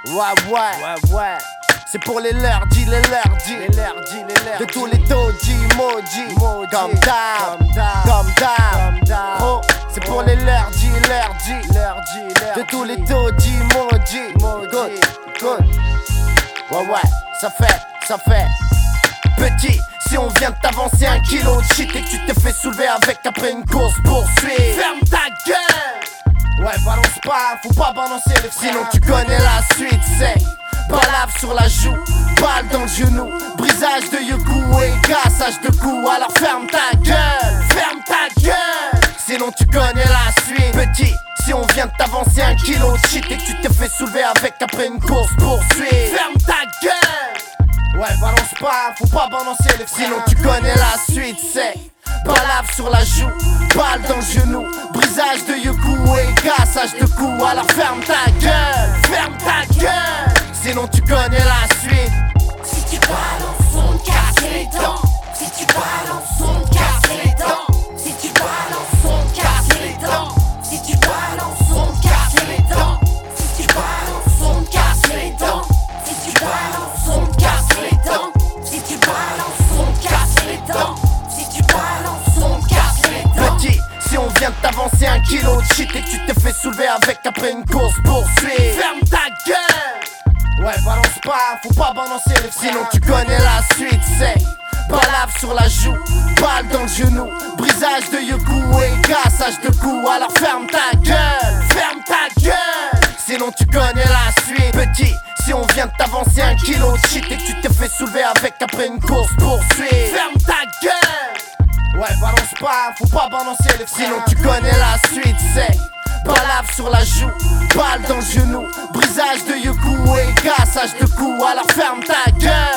Ouais. C'est pour les lerdis, de tous les doji, moji, comme d'hab, oh, c'est pour les lerdis, de tous les doji, moji, good. Ouais, ça fait. Petit, si on vient de t'avancer 1 kilo de shit et que tu te fais soulever avec après une course poursuite, ferme ta gueule. Ouais, balance pas, faut pas balancer les frères, sinon tu connais la suite, c'est balave sur la joue, balle dans le genou, brisage de yoku et cassage de cou. Alors ferme ta gueule, sinon tu connais la suite. Petit, si on vient de t'avancer 1 kilo de shit et que tu te fais soulever avec après une course poursuite, ferme ta gueule. Ouais, balance pas, faut pas balancer les frères, sinon tu connais la suite, c'est balave sur la joue, balle dans le genou, brisage de yoku et cassage de cou. Alors ferme ta gueule, sinon tu connais la suite. Si tu balances, on te casse les dents. Si tu balances, on te casse les dents. Si tu balances, on te casse les dents. Si tu balances, on te casse les dents. Si tu balances, on te casse les dents. Si tu balances, on te casse les dents. Si tu balances, on te casse les dents. Si tu balances, on te casse les dents. Petit, si on vient de t'avancer 1 kilo de shit et que tu te fais soulever avec après une course poursuite, ferme ta gueule. Ouais, balance pas, faut pas balancer les frères, sinon tu connais la suite, c'est balave sur la joue, balle dans le genou, brisage de yoku et cassage de cou. Alors ferme ta gueule, sinon tu connais la suite. Petit, si on vient de t'avancer 1 kilo de shit et que tu te fais soulever avec après une course poursuite, ferme ta gueule. Ouais, balance pas, faut pas balancer les frères, sinon tu connais la suite, c'est balave sur la joue, balle dans le genou, brisage de yoku et cassage de cou. Alors ferme ta gueule.